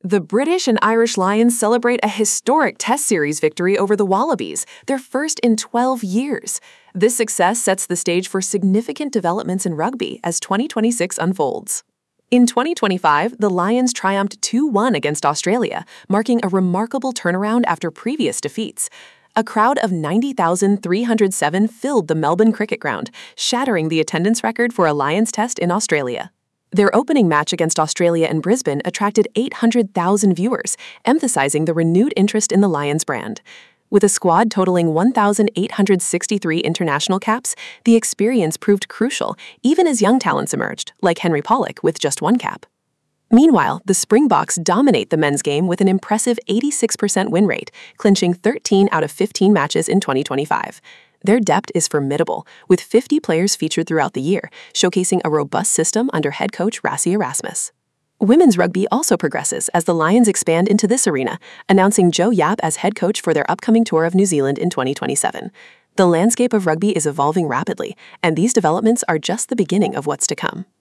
The British and Irish Lions celebrate a historic Test Series victory over the Wallabies, their first in 12 years. This success sets the stage for significant developments in rugby as 2026 unfolds. In 2025, the Lions triumphed 2-1 against Australia, marking a remarkable turnaround after previous defeats. A crowd of 90,307 filled the Melbourne Cricket Ground, shattering the attendance record for a Lions test in Australia. Their opening match against Australia in Brisbane attracted 800,000 viewers, emphasizing the renewed interest in the Lions brand. With a squad totaling 1,863 international caps, the experience proved crucial, even as young talents emerged, like Henry Pollock with just 1 cap. Meanwhile, the Springboks dominate the men's game with an impressive 86% win rate, clinching 13 out of 15 matches in 2025. Their depth is formidable, with 50 players featured throughout the year, showcasing a robust system under head coach Rassie Erasmus. Women's rugby also progresses as the Lions expand into this arena, announcing Jo Yapp as head coach for their upcoming tour of New Zealand in 2027. The landscape of rugby is evolving rapidly, and these developments are just the beginning of what's to come.